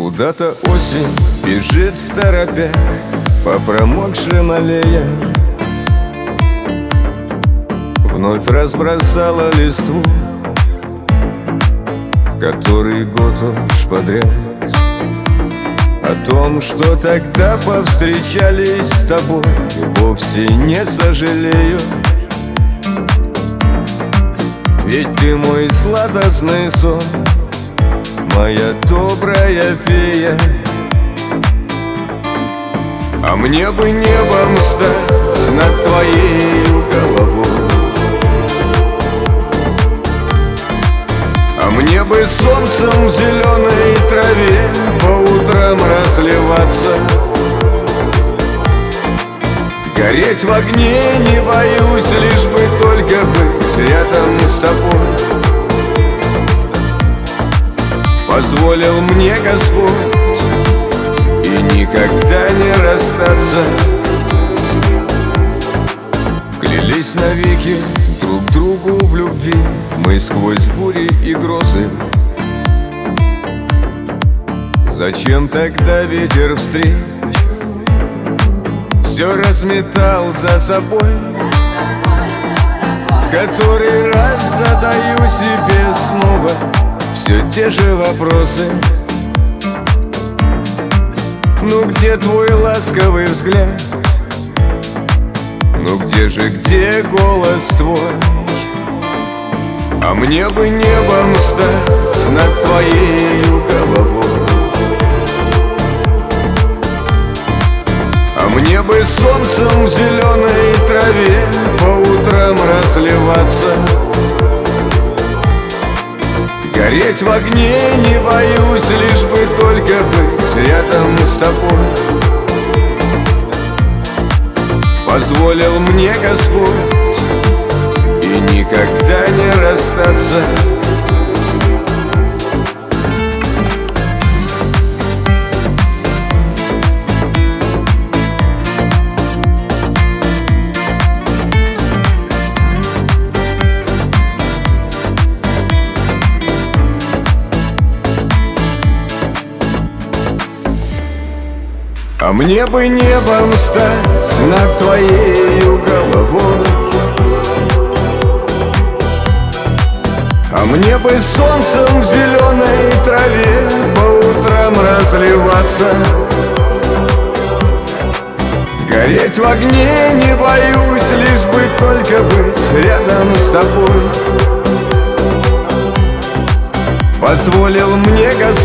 Куда-то осень бежит в торопях по промокшим аллеям. Вновь разбросала листву, в который год уж подряд. О том, что тогда повстречались с тобой, вовсе не сожалею. Ведь ты мой сладостный сон, моя добрая фея. А мне бы небом стать над твоей головой, а мне бы солнцем в зеленой траве по утрам разливаться. Гореть в огне не боюсь, лишь бы только быть рядом с тобой. Позволил мне Господь и никогда не расстаться. Клялись навеки друг другу в любви мы сквозь бури и грозы. Зачем тогда ветер встреч все разметал за собой? В который раз задаю себе снова все те же вопросы. Ну где твой ласковый взгляд? Ну где голос твой? А мне бы небом стать над твоей головой, а мне бы солнцем в зеленой траве по утрам разливаться. Гореть в огне не боюсь, лишь бы только быть рядом с тобой. Позволил мне Господь и никогда не расстаться. А мне бы небом стать над твоей головой, а мне бы солнцем в зеленой траве по утрам разливаться. Гореть в огне не боюсь, лишь бы только быть рядом с тобой. Позволил мне Господь